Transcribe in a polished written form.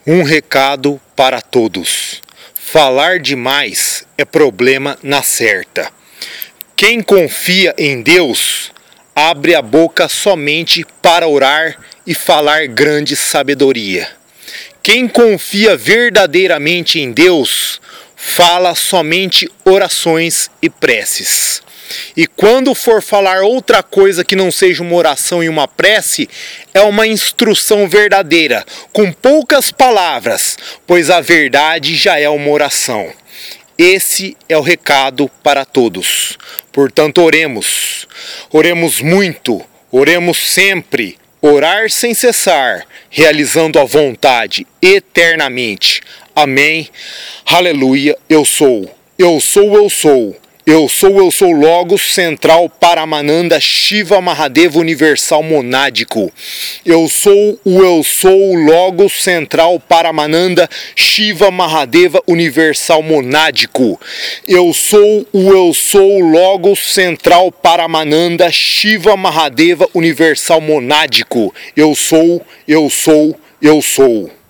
Um recado para todos. Falar demais é problema na certa. Quem confia em Deus, abre a boca somente para orar e falar grande sabedoria. Quem confia verdadeiramente em Deus, fala somente orações e preces. E quando for falar outra coisa que não seja uma oração e uma prece, é uma instrução verdadeira, com poucas palavras, pois a verdade já é uma oração. Esse é o recado para todos. Portanto, oremos. Oremos muito, oremos sempre, orar sem cessar, realizando a vontade eternamente. Amém. Aleluia. Eu sou Logos Central Paramananda Shiva Mahadeva Universal Monádico. Eu sou Logos Central Paramananda Shiva Mahadeva Universal Monádico. Eu sou Logos Central Paramananda Shiva Mahadeva Universal Monádico. Eu sou.